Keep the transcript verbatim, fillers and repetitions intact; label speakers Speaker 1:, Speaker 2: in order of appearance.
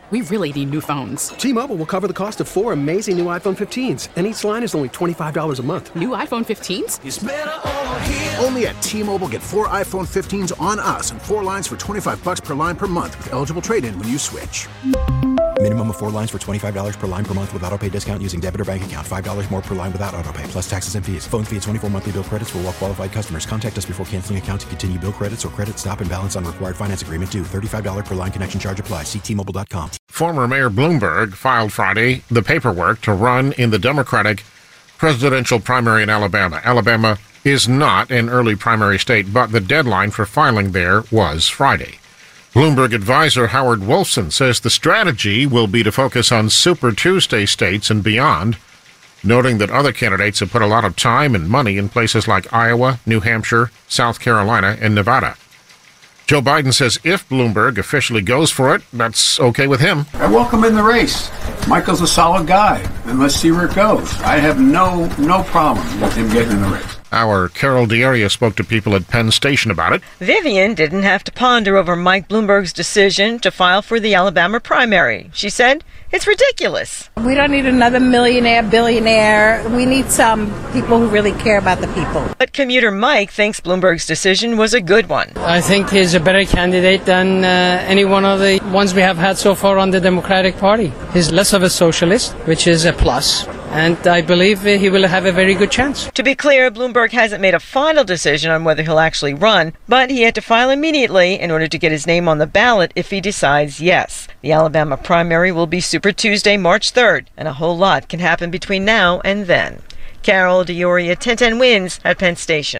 Speaker 1: We really need new phones.
Speaker 2: T-Mobile will cover the cost of four amazing new iPhone fifteens, and each line is only twenty-five dollars a month.
Speaker 1: New iPhone fifteens?
Speaker 3: It's better over here.
Speaker 4: Only at T-Mobile, get four iPhone fifteens on us and four lines for twenty-five dollars per line per month with eligible trade-in when you switch.
Speaker 5: Minimum of four lines for twenty-five dollars per line per month with autopay discount using debit or bank account. five dollars more per line without autopay, plus taxes and fees. Phone fee at twenty-four monthly bill credits for well-qualified customers. Contact us before canceling account to continue bill credits or credit stop and balance on required finance agreement due. thirty-five dollars per line connection charge applies. See T Mobile dot com.
Speaker 6: Former Mayor Bloomberg filed Friday the paperwork to run in the Democratic presidential primary in Alabama. Alabama is not an early primary state, but the deadline for filing there was Friday. Bloomberg advisor Howard Wolfson says the strategy will be to focus on Super Tuesday states and beyond, noting that other candidates have put a lot of time and money in places like Iowa, New Hampshire, South Carolina, and Nevada. Joe Biden says if Bloomberg officially goes for it, that's okay with him.
Speaker 7: I welcome in the race. Michael's a solid guy, and let's see where it goes. I have no no problem with him getting in the race.
Speaker 6: Our Carol D'Aria spoke to people at Penn Station about it.
Speaker 8: Vivian didn't have to ponder over Mike Bloomberg's decision to file for the Alabama primary. She said, it's ridiculous.
Speaker 9: We don't need another millionaire, billionaire. We need some people who really care about the people.
Speaker 8: But commuter Mike thinks Bloomberg's decision was a good one.
Speaker 10: I think he's a better candidate than uh, any one of the ones we have had so far on the Democratic Party. He's less of a socialist, which is a plus. And I believe he will have a very good chance.
Speaker 8: To be clear, Bloomberg hasn't made a final decision on whether he'll actually run, but he had to file immediately in order to get his name on the ballot if he decides yes. The Alabama primary will be Super Tuesday, March third, and a whole lot can happen between now and then. Carol D'Aria, ten ten Wins at Penn Station.